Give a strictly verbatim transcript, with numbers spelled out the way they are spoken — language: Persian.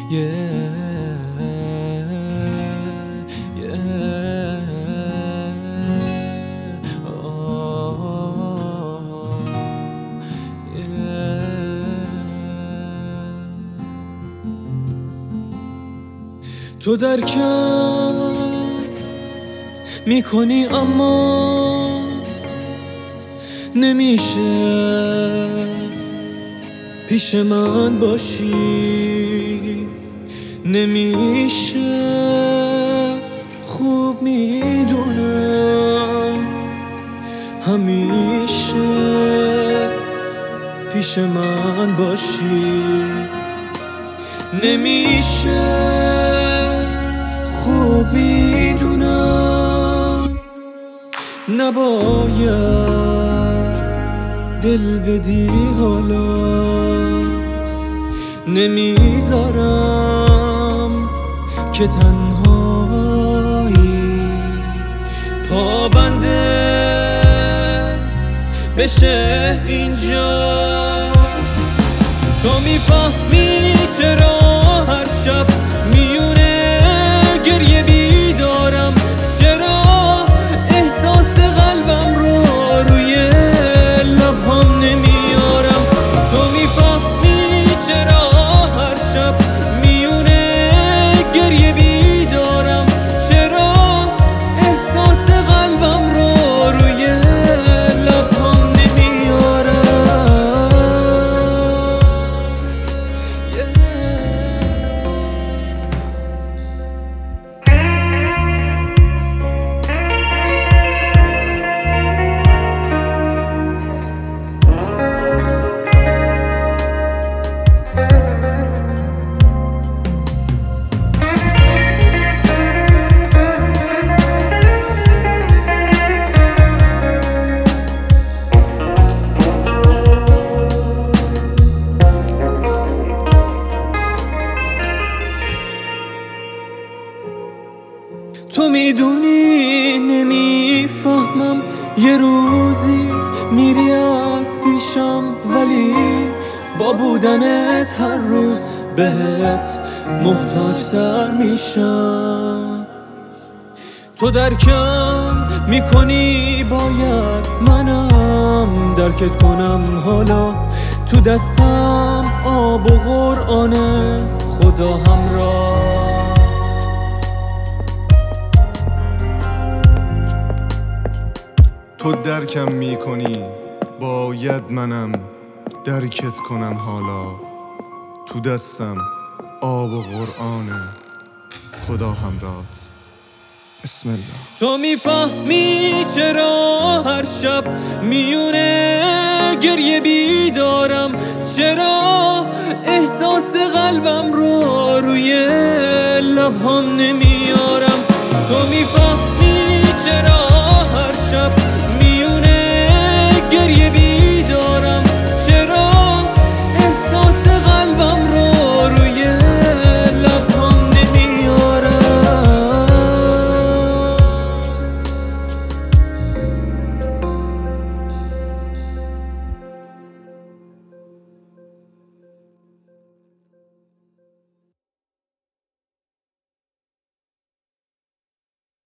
yeah, yeah. Oh, yeah. تو درکم میکنی اما نمیشه پیش من باشی، نمیشه خوب میدونم همیشه پیش من باشی، نمیشه خوب میدونم نباید دل بدی حالا، نمیذارم که تنهایی پابندت بشه اینجا. تو میفهمی چرا هر شب میونه گریه بیدارم، چرا احساس قلبم رو روی لبام نمیارم. تو میفهمی چرا هر شب میونه گریه بیدارم، چرا احساس قلبم رو روی لبام نمیارم. تو میدونی نمیفهمم، یه روزی میری از پیشم ولی با بودنت هر روز بهت محتاج تر میشم. تو درکم میکنی باید منم درکت کنم، حالا تو دستم آب و قرآنه خدا همراه. تو درکم میکنی باید منم درکت کنم، حالا تو دستم آب و قرآنه خدا همراهت. بسم الله. تو میفهمی چرا هر شب میونه گریه بیدارم، چرا احساس قلبم رو روی لبام نمیارم. تو میفهمی چرا هر شب میونه گریه بیدارم،